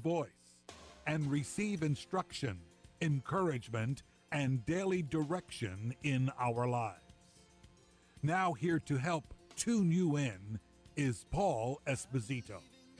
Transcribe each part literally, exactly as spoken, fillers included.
voice and receive instruction, encouragement, and daily direction in our lives. Now, here to help tune you in is Paul Esposito.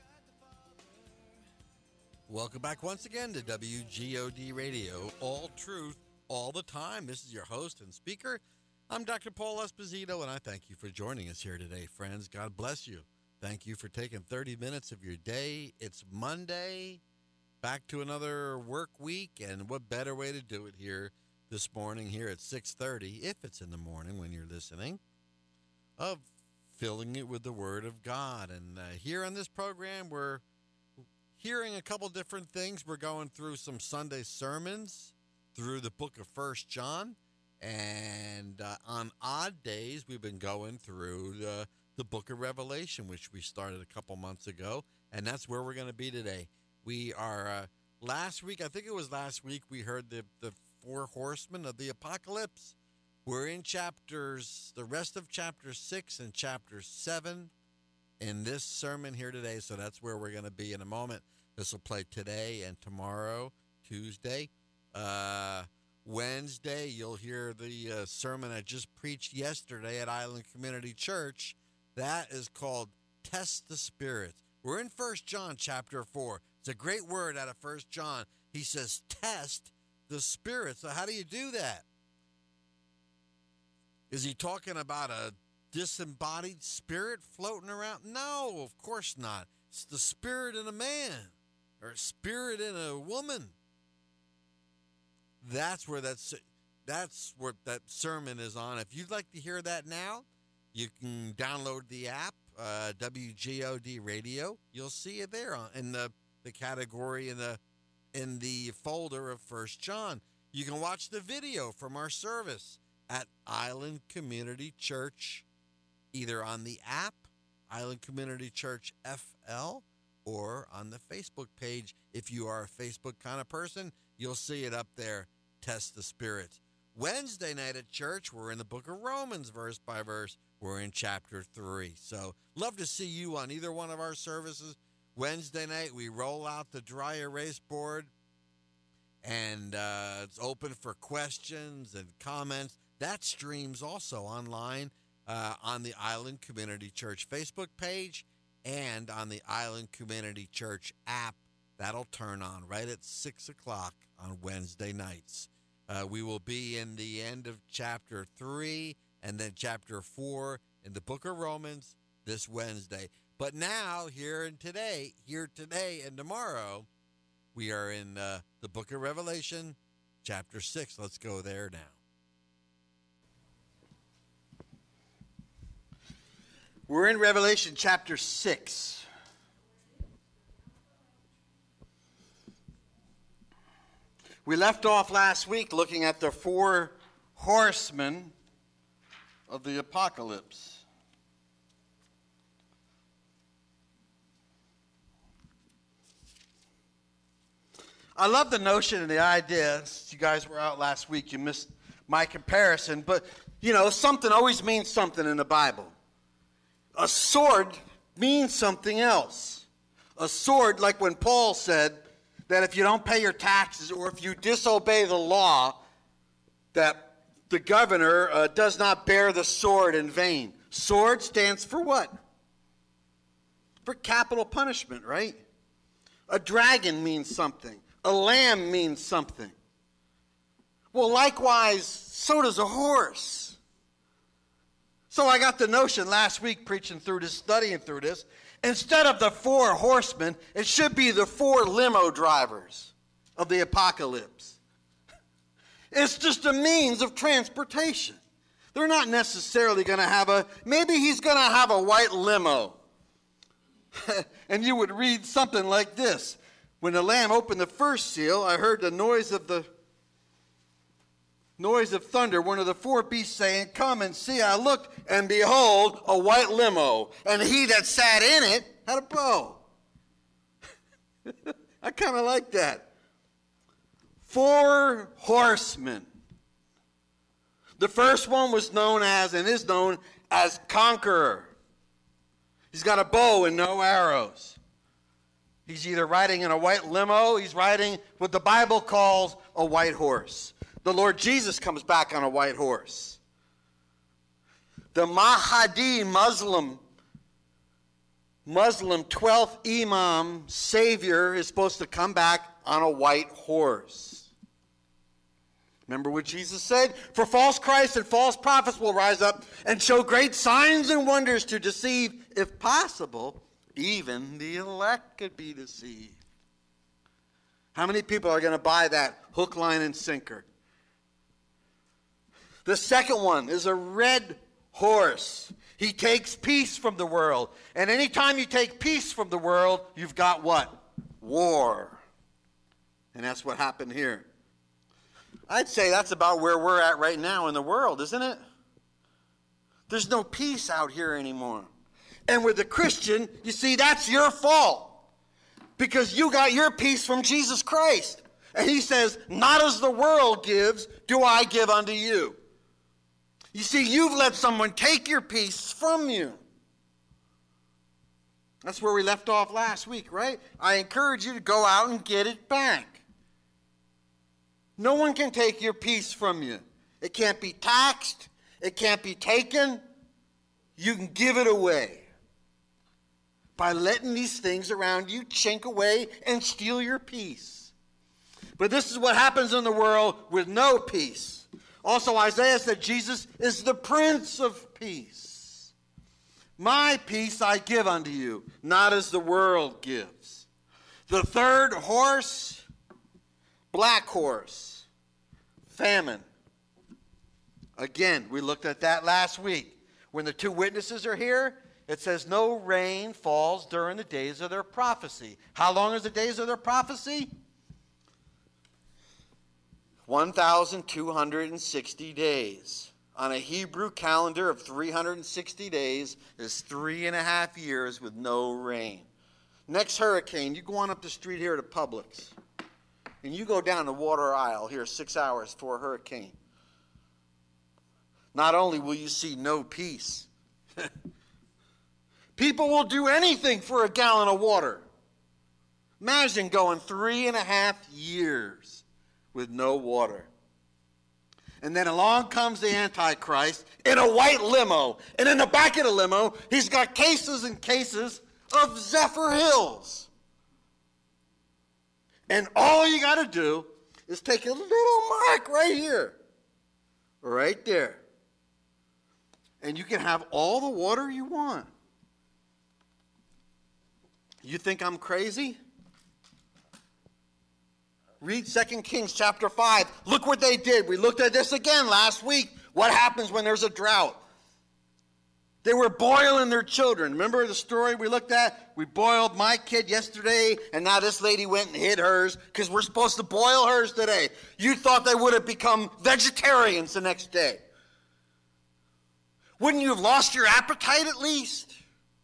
Welcome back once again to W G O D Radio, all truth, all the time. This is your host and speaker. I'm Doctor Paul Esposito, and I thank you for joining us here today, friends. God bless you. Thank you for taking thirty minutes of your day. It's Monday, back to another work week, and what better way to do it here this morning here at six thirty, if it's in the morning when you're listening, of filling it with the Word of God. And uh, here on this program, we're hearing a couple different things. We're going through some Sunday sermons through the book of First John, and uh, on odd days, we've been going through the the book of Revelation, which we started a couple months ago, and that's where we're going to be today. We are, uh, last week, I think it was last week, we heard the, the four horsemen of the apocalypse. We're in chapters, the rest of chapter six and chapter seven in this sermon here today, so that's where we're going to be in a moment. This will play today and tomorrow, Tuesday. Uh, Wednesday, you'll hear the uh, sermon I just preached yesterday at Island Community Church. That is called Test the Spirit. We're in First John chapter four. It's a great word out of First John. He says, test the Spirit. So how do you do that? Is he talking about a disembodied spirit floating around? No, of course not. It's the spirit in a man or a spirit in a woman. That's where that's that's where that sermon is on. If you'd like to hear that now, you can download the app, uh, W G O D Radio. You'll see it there on, in the, the category in the in the folder of First John. You can watch the video from our service at Island Community Church, either on the app, Island Community Church F L, or on the Facebook page. If you are a Facebook kind of person, you'll see it up there, Test the Spirit. Wednesday night at church, we're in the book of Romans, verse by verse. We're in chapter three. So love to see you on either one of our services. Wednesday night, we roll out the dry erase board, and uh, it's open for questions and comments. That streams also online uh, on the Island Community Church Facebook page and on the Island Community Church app. That'll turn on right at six o'clock on Wednesday nights. Uh, we will be in the end of chapter three and then chapter four in the book of Romans this Wednesday. But now, here and today, here today and tomorrow, we are in uh, the book of Revelation, chapter six. Let's go there now. We're in Revelation chapter six. We left off last week looking at the four horsemen of the apocalypse. I love the notion and the idea. You guys were out last week. You missed my comparison. But, you know, something always means something in the Bible. A sword means something else. A sword, like when Paul said that if you don't pay your taxes or if you disobey the law, that the governor uh, does not bear the sword in vain. Sword stands for what? For capital punishment, right? A dragon means something. A lamb means something. Well, likewise, so does a horse. So I got the notion last week preaching through this, studying through this, instead of the four horsemen, it should be the four limo drivers of the apocalypse. It's just a means of transportation. They're not necessarily going to have a, maybe he's going to have a white limo. And you would read something like this. When the Lamb opened the first seal, I heard the noise of the noise of thunder, one of the four beasts saying, "Come and see." I looked, and behold, a white limo, and he that sat in it had a bow. I kind of like that. Four horsemen. The first one was known as, and is known as, Conqueror. He's got a bow and no arrows. He's either riding in a white limo, he's riding what the Bible calls a white horse. The Lord Jesus comes back on a white horse. The Mahdi Muslim, Muslim twelfth Imam Savior is supposed to come back on a white horse. Remember what Jesus said? For false Christs and false prophets will rise up and show great signs and wonders to deceive, if possible, even the elect could be deceived. How many people are going to buy that hook, line, and sinker? The second one is a red horse. He takes peace from the world. And anytime you take peace from the world, you've got what? War. And that's what happened here. I'd say that's about where we're at right now in the world, isn't it? There's no peace out here anymore. And with the Christian, you see, that's your fault. Because you got your peace from Jesus Christ. And he says, not as the world gives, do I give unto you. You see, you've let someone take your peace from you. That's where we left off last week, right? I encourage you to go out and get it back. No one can take your peace from you. It can't be taxed. It can't be taken. You can give it away by letting these things around you chink away and steal your peace. But this is what happens in the world with no peace. Also, Isaiah said Jesus is the Prince of Peace. My peace I give unto you, not as the world gives. The third horse, black horse, famine. Again, we looked at that last week. When the two witnesses are here, it says no rain falls during the days of their prophecy. How long is the days of their prophecy? one thousand two hundred sixty days. On a Hebrew calendar of three hundred sixty days is three and a half years with no rain. Next hurricane, you go on up the street here to Publix, and you go down the water aisle here six hours for a hurricane. Not only will you see no peace, people will do anything for a gallon of water. Imagine going three and a half years with no water. And then along comes the Antichrist in a white limo. And in the back of the limo, he's got cases and cases of Zephyr Hills. And all you got to do is take a little mark right here. Right there. And you can have all the water you want. You think I'm crazy? Read Second Kings chapter five. Look what they did. We looked at this again last week. What happens when there's a drought? They were boiling their children. Remember the story we looked at? We boiled my kid yesterday, and now this lady went and hid hers because we're supposed to boil hers today. You thought they would have become vegetarians the next day. Wouldn't you have lost your appetite at least?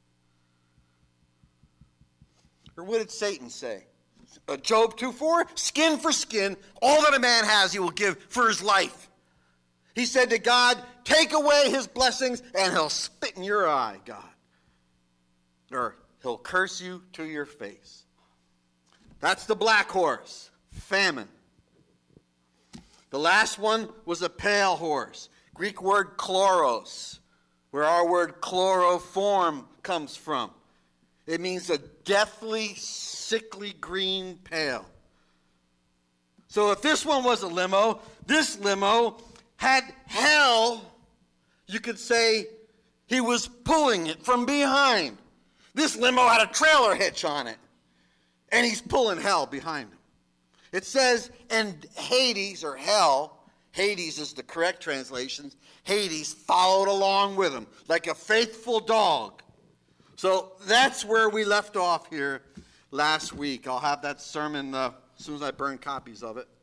Or what did Satan say? Uh, Job two four, skin for skin, all that a man has he will give for his life. He said to God, take away his blessings and he'll spit in your eye, God. Or he'll curse you to your face. That's the black horse, famine. The last one was a pale horse, Greek word chloros, where our word chloroform comes from. It means a deathly, sickly green pale. So if this one was a limo, this limo had hell. You could say he was pulling it from behind. This limo had a trailer hitch on it, and he's pulling hell behind him. It says, and Hades, or hell, Hades is the correct translation, Hades followed along with him like a faithful dog. So that's where we left off here last week. I'll have that sermon uh, as soon as I burn copies of it.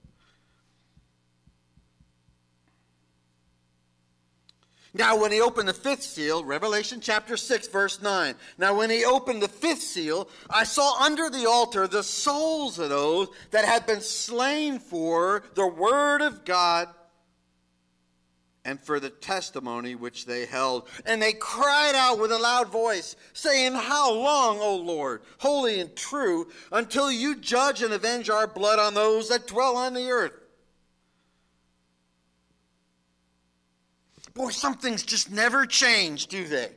Now when he opened the fifth seal, Revelation chapter six, verse nine. Now when he opened the fifth seal, I saw under the altar the souls of those that had been slain for the word of God and for the testimony which they held. And they cried out with a loud voice, saying, How long, O Lord, holy and true, until you judge and avenge our blood on those that dwell on the earth? Boy, some things just never change, do they?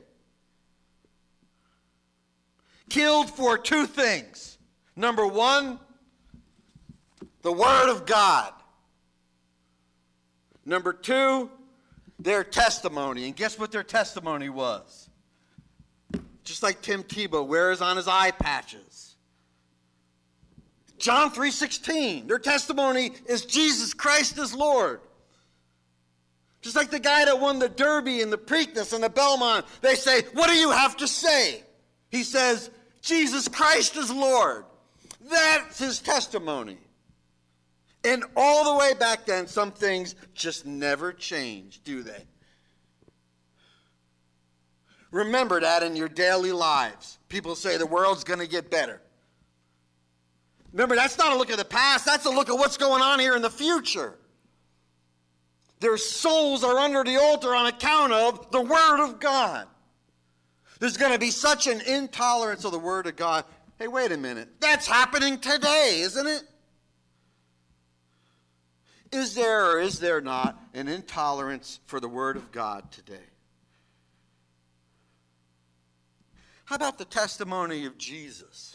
Killed for two things. Number one, the Word of God. Number two, their testimony. And guess what their testimony was? Just like Tim Tebow wears on his eye patches. John three sixteen. Their testimony is Jesus Christ is Lord. Just like the guy that won the Derby and the Preakness and the Belmont. They say, what do you have to say? He says, Jesus Christ is Lord. That's his testimony. And all the way back then, some things just never change, do they? Remember that in your daily lives. People say the world's going to get better. Remember, that's not a look at the past. That's a look at what's going on here in the future. Their souls are under the altar on account of the Word of God. There's going to be such an intolerance of the Word of God. Hey, wait a minute. That's happening today, isn't it? Is there or is there not an intolerance for the Word of God today? How about the testimony of Jesus?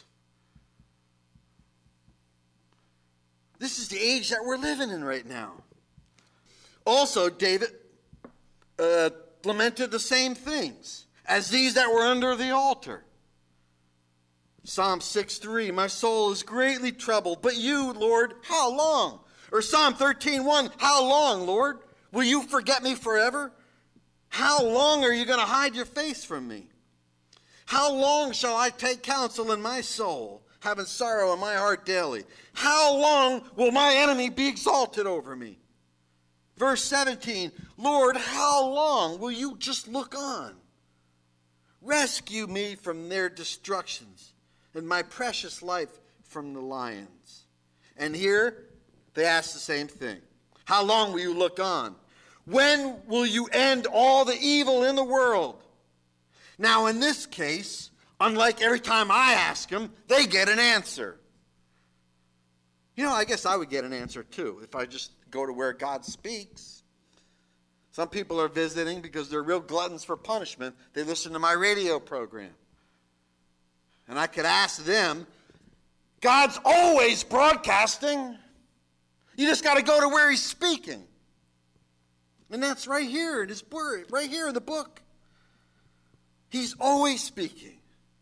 This is the age that we're living in right now. Also, David uh, lamented the same things as these that were under the altar. Psalm six three, my soul is greatly troubled, but you, Lord, how long? Or Psalm thirteen one, how long, Lord? Will you forget me forever? How long are you going to hide your face from me? How long shall I take counsel in my soul, having sorrow in my heart daily? How long will my enemy be exalted over me? Verse seventeen, Lord, how long will you just look on? Rescue me from their destructions and my precious life from the lions. And here they ask the same thing. How long will you look on? When will you end all the evil in the world? Now, in this case, unlike every time I ask them, they get an answer. You know, I guess I would get an answer too if I just go to where God speaks. Some people are visiting because they're real gluttons for punishment. They listen to my radio program. And I could ask them, God's always broadcasting. You just got to go to where he's speaking. And that's right here in his word, right here in the book. He's always speaking.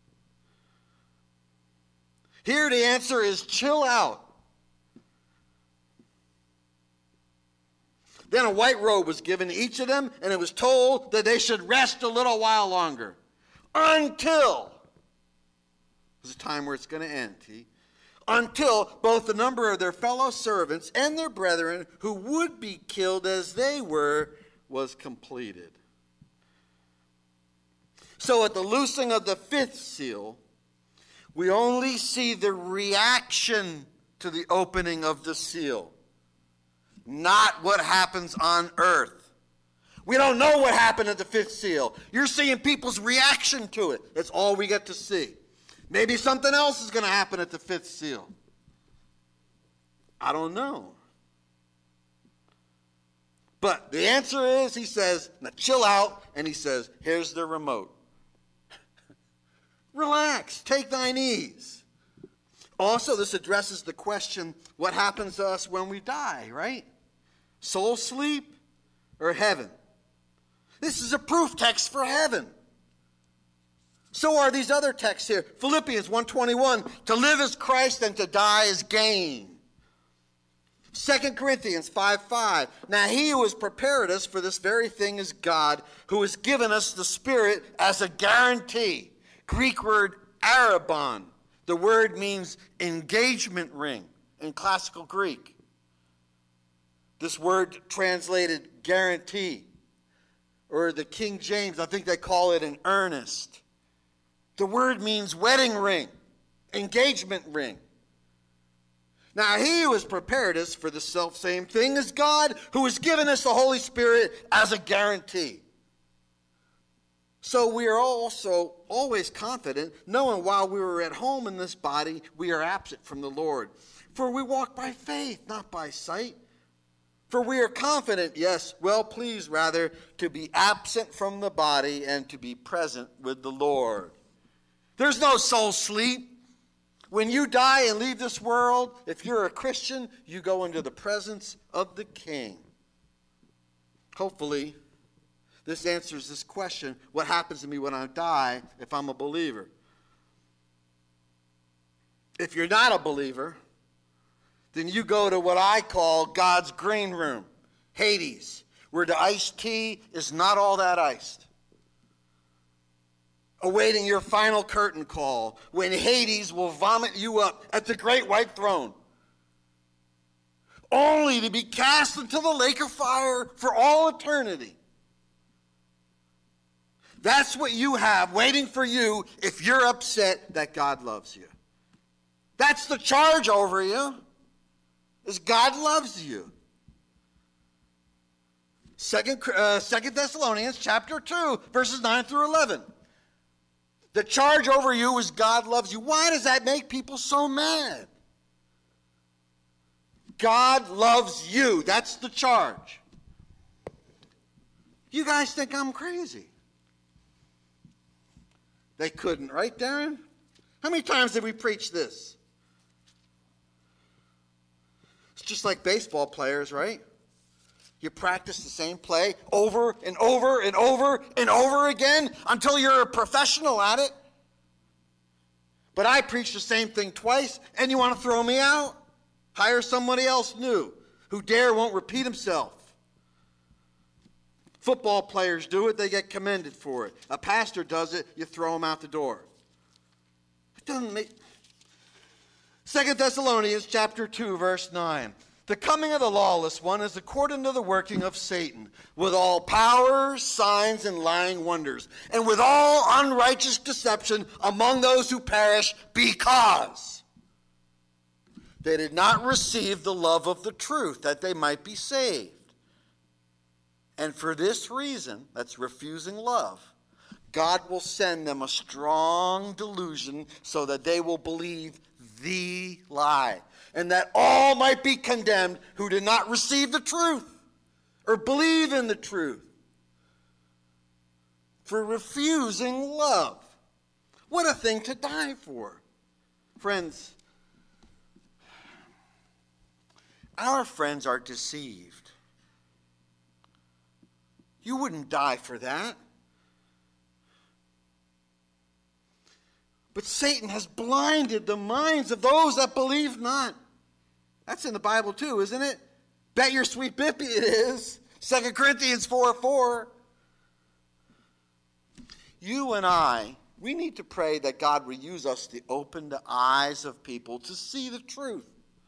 Here the answer is chill out. Then a white robe was given to each of them, and it was told that they should rest a little while longer. Until, there's a time where it's going to end, T. Until both the number of their fellow servants and their brethren who would be killed as they were was completed. So at the loosing of the fifth seal, we only see the reaction to the opening of the seal, not what happens on earth. We don't know what happened at the fifth seal. You're seeing people's reaction to it. That's all we get to see. Maybe something else is going to happen at the fifth seal. I don't know. But the answer is, he says, now chill out, and he says, here's the remote. Relax, take thine ease. Also, this addresses the question, what happens to us when we die, right? Soul sleep or heaven? This is a proof text for heaven. So are these other texts here. Philippians one twenty-one, to live is Christ and to die is gain. Second Corinthians five five, now he who has prepared us for this very thing is God, who has given us the Spirit as a guarantee. Greek word arabon. The word means engagement ring in classical Greek. This word translated guarantee. Or the King James, I think they call it an earnest. The word means wedding ring, engagement ring. Now, he who has prepared us for the self-same thing is God, who has given us the Holy Spirit as a guarantee. So we are also always confident, knowing while we were at home in this body, we are absent from the Lord. For we walk by faith, not by sight. For we are confident, yes, well pleased rather, to be absent from the body and to be present with the Lord. There's no soul sleep. When you die and leave this world, if you're a Christian, you go into the presence of the King. Hopefully, this answers this question, what happens to me when I die if I'm a believer? If you're not a believer, then you go to what I call God's green room, Hades, where the iced tea is not all that iced. Awaiting your final curtain call, when Hades will vomit you up at the great white throne, only to be cast into the lake of fire for all eternity. That's what you have waiting for you if you're upset that God loves you. That's the charge over you, is God loves you. Second, uh, Second Thessalonians chapter two, verses nine through eleven. The charge over you is God loves you. Why does that make people so mad? God loves you. That's the charge. You guys think I'm crazy. They couldn't, right, Darren? How many times did we preach this? It's just like baseball players, right? You practice the same play over and over and over and over again until you're a professional at it. But I preach the same thing twice, and you want to throw me out? Hire somebody else new who dare won't repeat himself. Football players do it, they get commended for it. A pastor does it, you throw him out the door. It doesn't make... Second Thessalonians chapter two, verse nine. The coming of the lawless one is according to the working of Satan, with all powers, signs, and lying wonders, and with all unrighteous deception among those who perish, because they did not receive the love of the truth, that they might be saved. And for this reason, that's refusing love, God will send them a strong delusion so that they will believe the lie, and that all might be condemned who did not receive the truth or believe in the truth for refusing love. What a thing to die for. Friends, our friends are deceived. You wouldn't die for that. But Satan has blinded the minds of those that believe not. That's in the Bible too, isn't it? Bet your sweet bippy it is. Second Corinthians four four. You and I, we need to pray that God will use us to open the eyes of people to see the truth.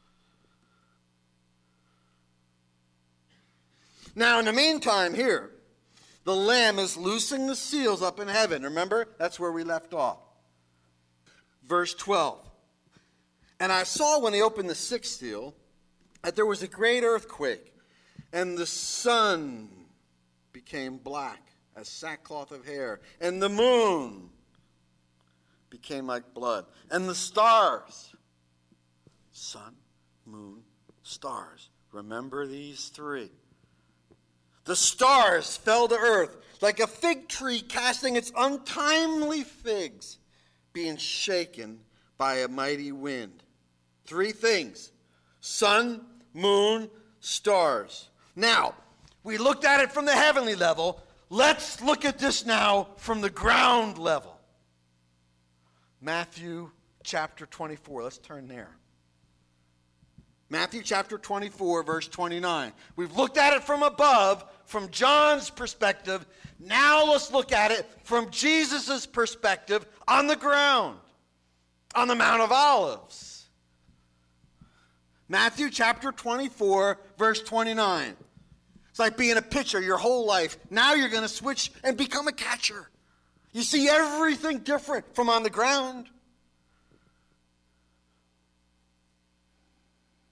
Now, in the meantime here, the Lamb is loosing the seals up in heaven. Remember? That's where we left off. Verse twelve. And I saw when he opened the sixth seal that there was a great earthquake, and the sun became black as sackcloth of hair, and the moon became like blood, and the stars, sun, moon, stars. Remember these three. The stars fell to earth like a fig tree casting its untimely figs, being shaken by a mighty wind. Three things: sun, moon, stars. Now, we looked at it from the heavenly level. Let's look at this now from the ground level. Matthew chapter twenty-four. Let's turn there. Matthew chapter twenty-four, verse twenty-nine. We've looked at it from above, from John's perspective. Now let's look at it from Jesus' perspective on the ground, on the Mount of Olives. Matthew chapter twenty-four, verse twenty-nine. It's like being a pitcher your whole life. Now you're going to switch and become a catcher. You see everything different from on the ground.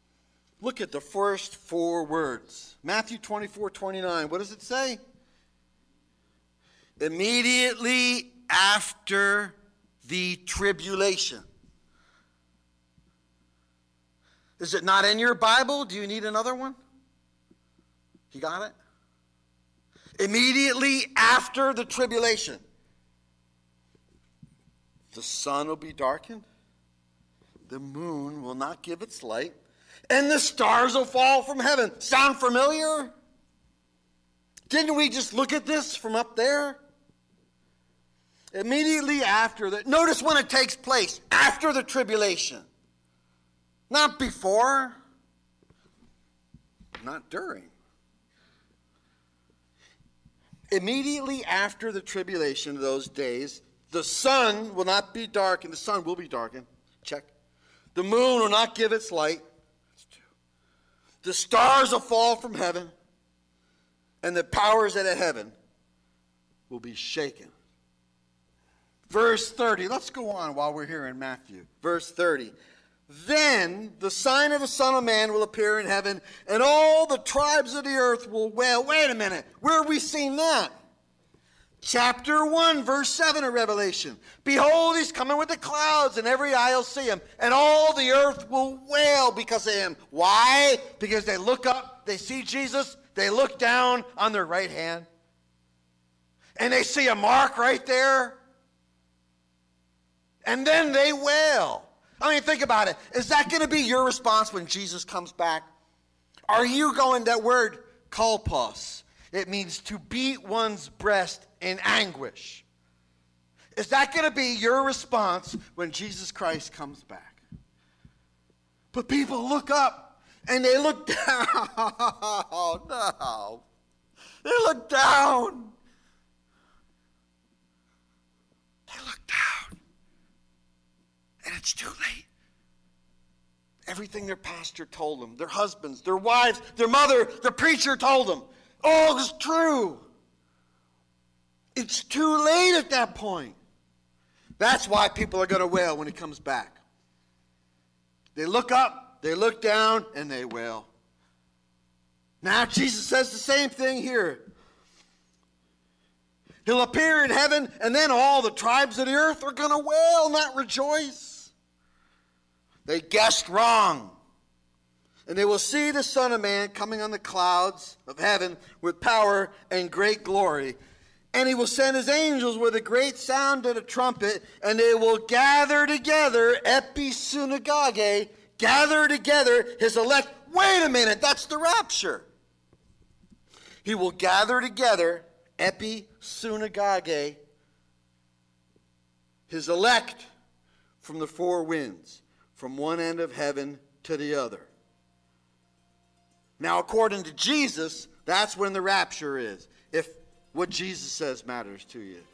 Look at the first four words. Matthew twenty-four twenty-nine. What does it say? Immediately after the tribulation. Is it not in your Bible? Do you need another one? You got it? Immediately after the tribulation. The sun will be darkened. The moon will not give its light. And the stars will fall from heaven. Sound familiar? Didn't we just look at this from up there? Immediately after that. Notice when it takes place. After the tribulation. Not before. Not during. Immediately after the tribulation of those days, the sun will not be darkened. The sun will be darkened. Check. The moon will not give its light. That's two. The stars will fall from heaven. And the powers of the heaven will be shaken. Verse thirty. Let's go on while we're here in Matthew. Verse thirty. Then the sign of the Son of Man will appear in heaven, and all the tribes of the earth will wail. Wait a minute. Where have we seen that? Chapter one, verse seven of Revelation. Behold, he's coming with the clouds, and every eye will see him, and all the earth will wail because of him. Why? Because they look up, they see Jesus, they look down on their right hand, and they see a mark right there, and then they wail. I mean, think about it. Is that going to be your response when Jesus comes back? Are you going, that word, kolpos, it means to beat one's breast in anguish. Is that going to be your response when Jesus Christ comes back? But people look up and they look down. Oh, no. They look down. They look down. And it's too late. Everything their pastor told them, their husbands, their wives, their mother, the preacher told them, all is true. It's too late at that point. That's why people are going to wail when he comes back. They look up, they look down, and they wail. Now Jesus says the same thing here. He'll appear in heaven, and then all the tribes of the earth are going to wail, not rejoice. They guessed wrong. And they will see the Son of Man coming on the clouds of heaven with power and great glory. And he will send his angels with a great sound of a trumpet, and they will gather together, episunagage, gather together his elect. Wait a minute, that's the rapture. He will gather together, episunagage, his elect from the four winds, from one end of heaven to the other. Now, according to Jesus, that's when the rapture is, if what Jesus says matters to you.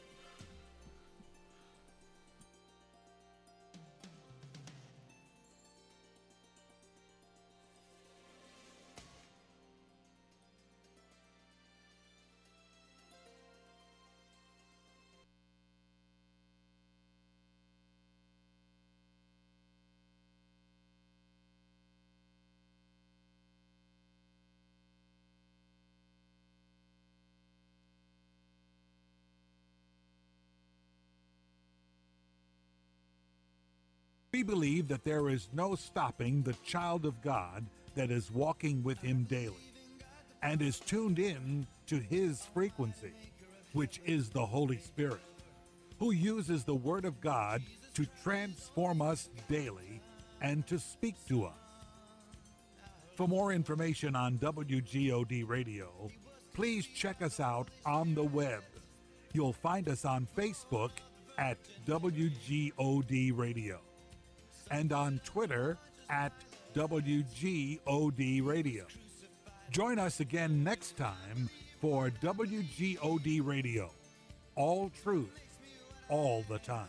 We believe that there is no stopping the child of God that is walking with him daily and is tuned in to his frequency, which is the Holy Spirit, who uses the Word of God to transform us daily and to speak to us. For more information on W G O D Radio, please check us out on the web. You'll find us on Facebook at W G O D Radio and on Twitter at W G O D Radio. Join us again next time for W G O D Radio. All truth, all the time.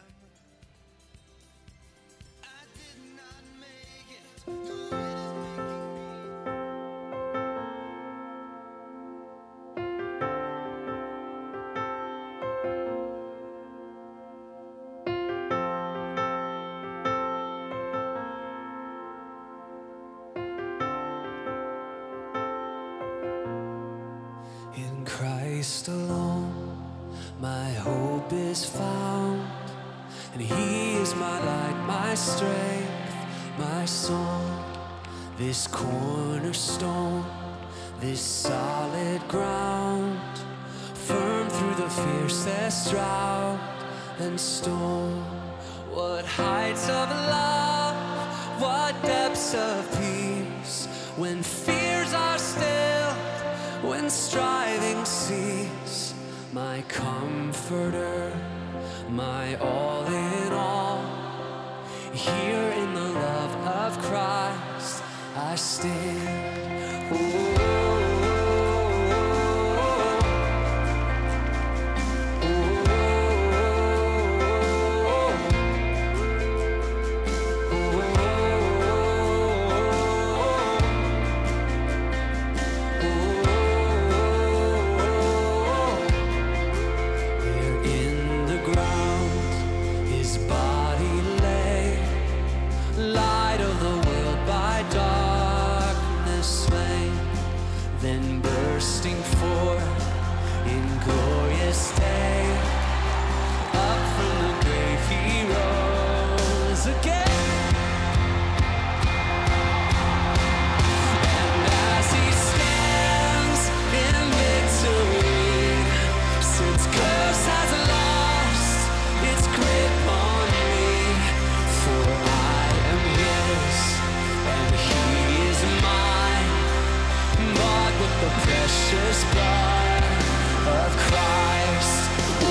Christ alone, my hope is found, and He is my light, my strength, my song. This cornerstone, this solid ground, firm through the fiercest drought and storm. What heights of love, what depths of peace, when fears are stilled, when striving cease. My comforter, my all in all, here in the love of Christ I stand. Oh. Precious blood of Christ.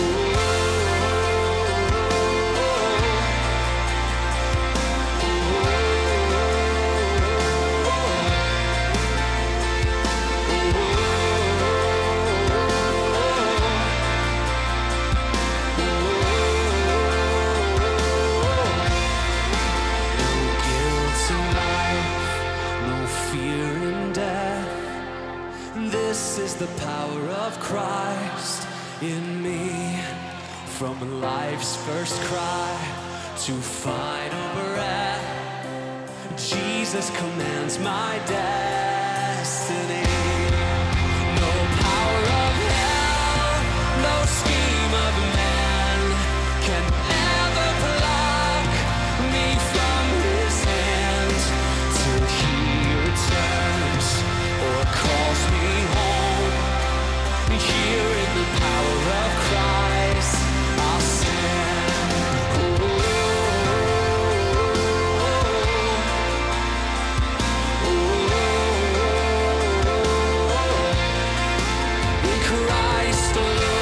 The power of Christ in me, from life's first cry to final breath. Jesus commands my destiny. No power of hell, no scheme of man can ever pluck me from His hand till He returns or calls me home. Here in the power of Christ I'll stand. Oh, oh, oh, in Christ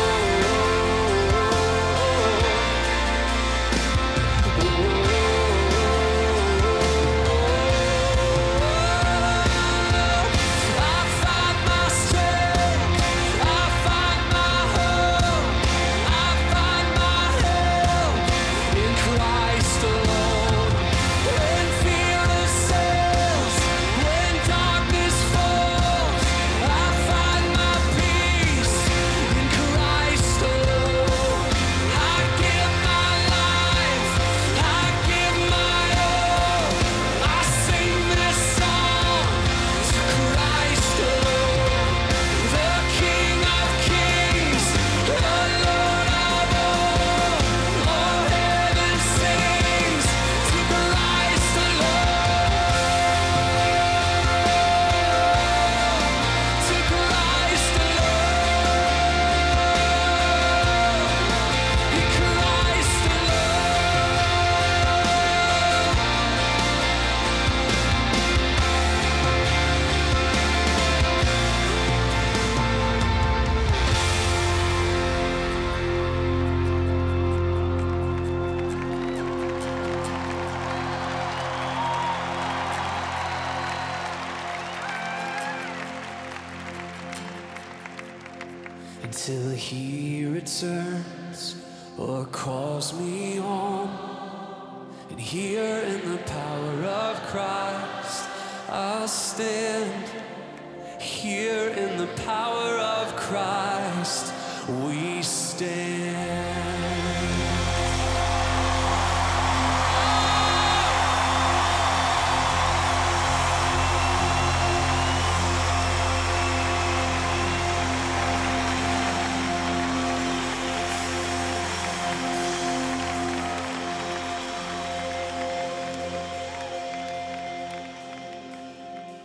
until He returns or calls me home. And here in the power of Christ I'll stand. Here in the power of Christ we stand.